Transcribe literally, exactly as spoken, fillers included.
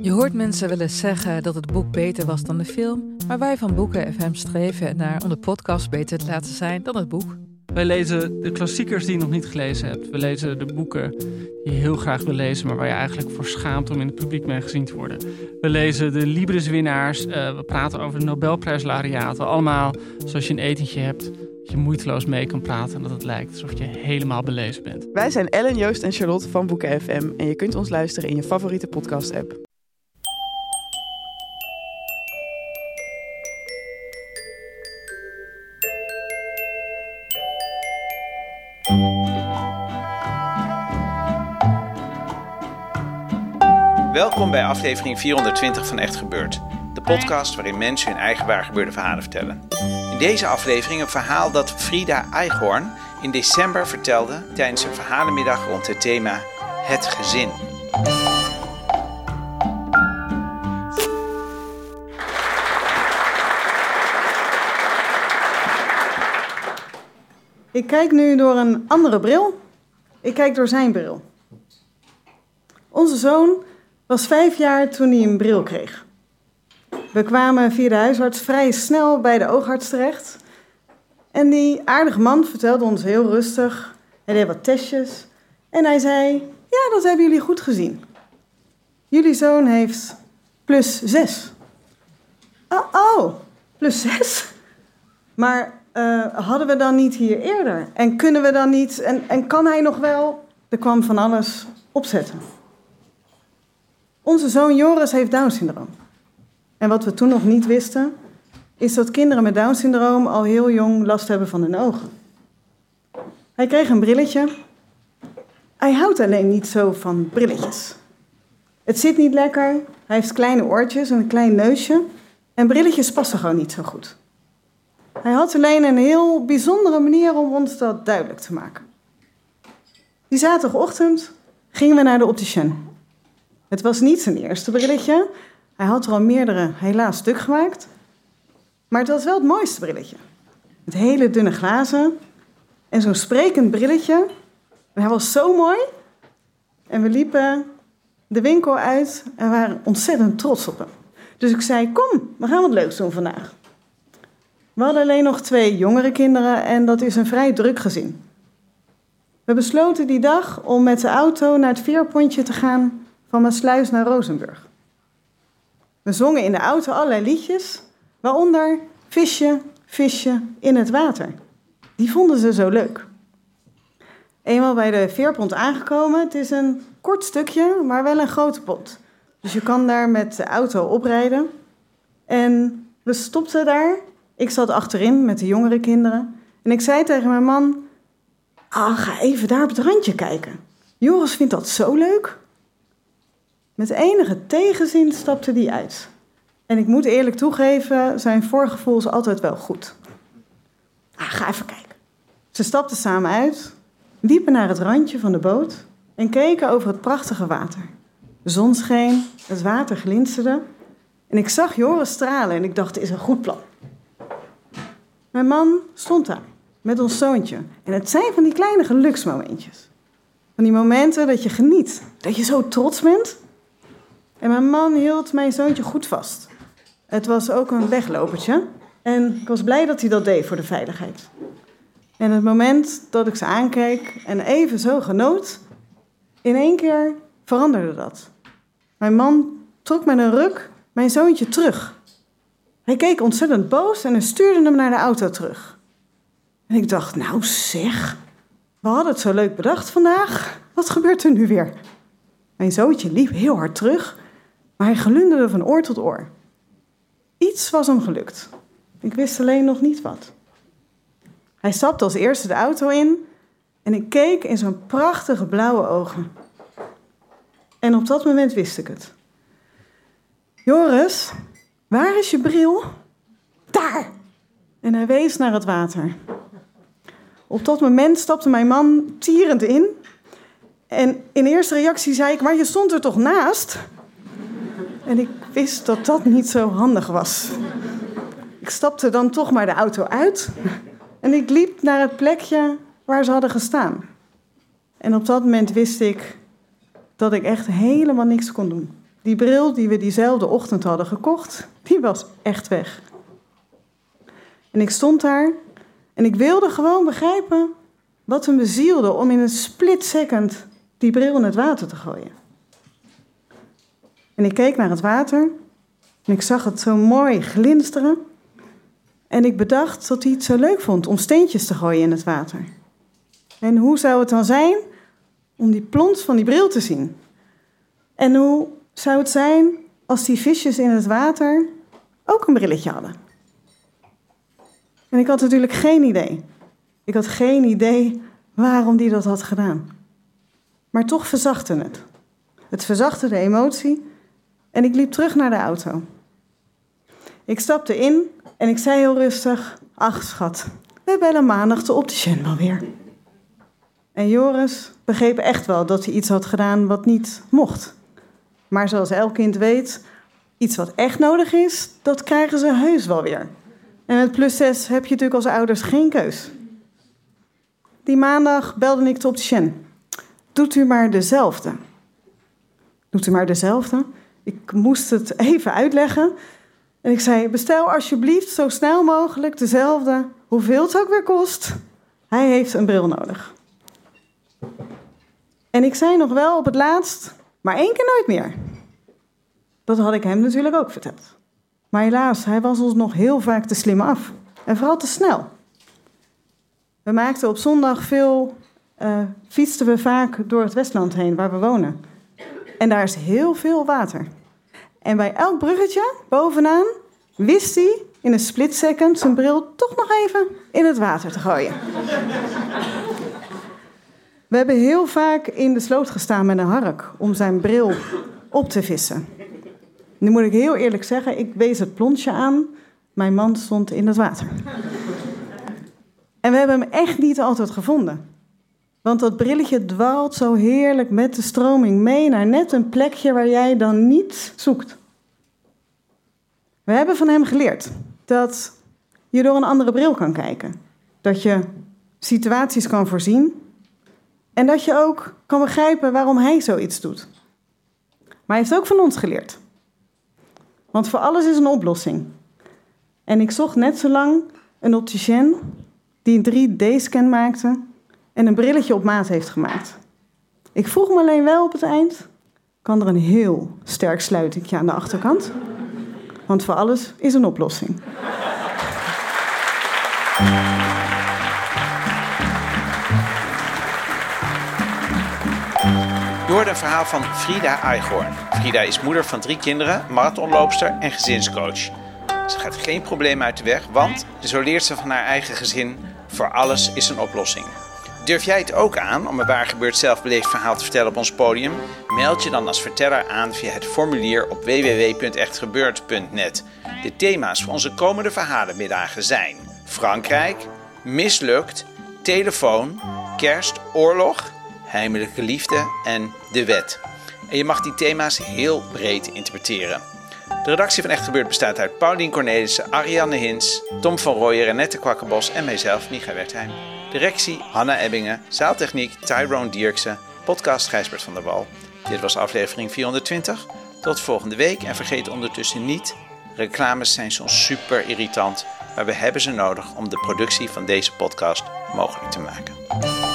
Je hoort mensen wel eens zeggen dat het boek beter was dan de film, maar wij van Boeken F M streven ernaar om de podcast beter te laten zijn dan het boek. Wij lezen de klassiekers die je nog niet gelezen hebt. We lezen de boeken die je heel graag wil lezen, maar waar je eigenlijk voor schaamt om in het publiek mee gezien te worden. We lezen de Libris-winnaars, uh, we praten over de Nobelprijslaureaten. Allemaal zoals je een etentje hebt, dat je moeiteloos mee kan praten en dat het lijkt alsof je helemaal belezen bent. Wij zijn Ellen, Joost en Charlotte van Boeken F M en je kunt ons luisteren in je favoriete podcast-app. Welkom bij aflevering vierhonderdtwintig van Echt Gebeurd. De podcast waarin mensen hun eigen waargebeurde verhalen vertellen. In deze aflevering een verhaal dat Frida Eichhorn in december vertelde tijdens een verhalenmiddag rond het thema Het Gezin. Ik kijk nu door een andere bril. Ik kijk door zijn bril. Onze zoon was vijf jaar toen hij een bril kreeg. We kwamen via de huisarts vrij snel bij de oogarts terecht. En die aardige man vertelde ons heel rustig. Hij deed wat testjes. En hij zei, ja, dat hebben jullie goed gezien. Jullie zoon heeft plus zes. Oh, oh plus zes? Maar uh, hadden we dan niet hier eerder? En kunnen we dan niet? En, en kan hij nog wel? Er kwam van alles opzetten. Onze zoon Joris heeft Down-syndroom. En wat we toen nog niet wisten, is dat kinderen met Down-syndroom al heel jong last hebben van hun ogen. Hij kreeg een brilletje. Hij houdt alleen niet zo van brilletjes. Het zit niet lekker, hij heeft kleine oortjes en een klein neusje. En brilletjes passen gewoon niet zo goed. Hij had alleen een heel bijzondere manier om ons dat duidelijk te maken. Die zaterdagochtend gingen we naar de opticien. Het was niet zijn eerste brilletje. Hij had er al meerdere helaas stuk gemaakt. Maar het was wel het mooiste brilletje. Met hele dunne glazen. En zo'n sprekend brilletje. Hij was zo mooi. En we liepen de winkel uit en waren ontzettend trots op hem. Dus ik zei, kom, we gaan wat leuks doen vandaag. We hadden alleen nog twee jongere kinderen en dat is een vrij druk gezin. We besloten die dag om met de auto naar het veerpontje te gaan van Maassluis naar Rozenburg. We zongen in de auto allerlei liedjes, waaronder Visje, visje in het water. Die vonden ze zo leuk. Eenmaal bij de veerpont aangekomen, het is een kort stukje, maar wel een grote pont. Dus je kan daar met de auto oprijden. En we stopten daar. Ik zat achterin met de jongere kinderen. En ik zei tegen mijn man, ah, ga even daar op het randje kijken. Joris vindt dat zo leuk. Met enige tegenzin stapte die uit. En ik moet eerlijk toegeven, zijn voorgevoel is altijd wel goed. Ah, ga even kijken. Ze stapten samen uit, liepen naar het randje van de boot en keken over het prachtige water. De zon scheen, het water glinsterde en ik zag Joris stralen en ik dacht, dit is een goed plan. Mijn man stond daar met ons zoontje en het zijn van die kleine geluksmomentjes. Van die momenten dat je geniet, dat je zo trots bent. En mijn man hield mijn zoontje goed vast. Het was ook een weglopertje. En ik was blij dat hij dat deed voor de veiligheid. En het moment dat ik ze aankeek en even zo genoot, in één keer veranderde dat. Mijn man trok met een ruk mijn zoontje terug. Hij keek ontzettend boos en hij stuurde hem naar de auto terug. En ik dacht, nou zeg, we hadden het zo leuk bedacht vandaag. Wat gebeurt er nu weer? Mijn zoontje liep heel hard terug, maar hij glunderde van oor tot oor. Iets was hem gelukt. Ik wist alleen nog niet wat. Hij stapte als eerste de auto in en ik keek in zijn prachtige blauwe ogen. En op dat moment wist ik het. Joris, waar is je bril? Daar! En hij wees naar het water. Op dat moment stapte mijn man tierend in. En in eerste reactie zei ik, maar je stond er toch naast? En ik wist dat dat niet zo handig was. Ik stapte dan toch maar de auto uit. En ik liep naar het plekje waar ze hadden gestaan. En op dat moment wist ik dat ik echt helemaal niks kon doen. Die bril die we diezelfde ochtend hadden gekocht, die was echt weg. En ik stond daar en ik wilde gewoon begrijpen wat hem bezielde om in een split second die bril in het water te gooien. En ik keek naar het water en ik zag het zo mooi glinsteren. En ik bedacht dat hij het zo leuk vond om steentjes te gooien in het water. En hoe zou het dan zijn om die plons van die bril te zien? En hoe zou het zijn als die visjes in het water ook een brilletje hadden? En ik had natuurlijk geen idee. Ik had geen idee waarom die dat had gedaan. Maar toch verzachtte het. Het verzachtte de emotie en ik liep terug naar de auto. Ik stapte in en ik zei heel rustig: ach schat, we bellen maandag de opticien wel weer. En Joris begreep echt wel dat hij iets had gedaan wat niet mocht. Maar zoals elk kind weet, iets wat echt nodig is, dat krijgen ze heus wel weer. En met plus zes heb je natuurlijk als ouders geen keus. Die maandag belde ik de opticien. Doet u maar dezelfde. Doet u maar dezelfde? Ik moest het even uitleggen. En ik zei, bestel alsjeblieft zo snel mogelijk dezelfde, hoeveel het ook weer kost. Hij heeft een bril nodig. En ik zei nog wel op het laatst, maar één keer nooit meer. Dat had ik hem natuurlijk ook verteld. Maar helaas, hij was ons nog heel vaak te slim af. En vooral te snel. We maakten op zondag veel, uh, fietsten we vaak door het Westland heen, waar we wonen. En daar is heel veel water. En bij elk bruggetje, bovenaan, wist hij in een split second zijn bril toch nog even in het water te gooien. We hebben heel vaak in de sloot gestaan met een hark om zijn bril op te vissen. Nu moet ik heel eerlijk zeggen, ik wees het plonsje aan. Mijn man stond in het water. En we hebben hem echt niet altijd gevonden. Want dat brilletje dwaalt zo heerlijk met de stroming mee naar net een plekje waar jij dan niet zoekt. We hebben van hem geleerd dat je door een andere bril kan kijken. Dat je situaties kan voorzien. En dat je ook kan begrijpen waarom hij zoiets doet. Maar hij heeft ook van ons geleerd. Want voor alles is een oplossing. En ik zocht net zo lang een opticien die een drie D-scan maakte en een brilletje op maat heeft gemaakt. Ik vroeg me alleen wel op het eind, kan er een heel sterk sluitingje aan de achterkant? Want voor alles is een oplossing. Je hoorde een verhaal van Frida Eichhorn. Frida is moeder van drie kinderen, marathonloopster en gezinscoach. Ze gaat geen probleem uit de weg, want, zo leert ze van haar eigen gezin, voor alles is een oplossing. Durf jij het ook aan om een waar gebeurd zelfbeleefd verhaal te vertellen op ons podium? Meld je dan als verteller aan via het formulier op w w w punt echt gebeurd punt net. De thema's voor onze komende verhalenmiddagen zijn Frankrijk, mislukt, telefoon, kerst, oorlog, heimelijke liefde en de wet. En je mag die thema's heel breed interpreteren. De redactie van Echt Gebeurd bestaat uit Paulien Cornelissen, Ariane Hins, Tom van Rooyen, Renette Kwakkenbos en mijzelf, Micha Wertheim. Directie Hanna Ebbingen, zaaltechniek Tyrone Dierksen, podcast Gijsbert van der Wal. Dit was aflevering vierhonderdtwintig. Tot volgende week en vergeet ondertussen niet, reclames zijn soms super irritant, maar we hebben ze nodig om de productie van deze podcast mogelijk te maken.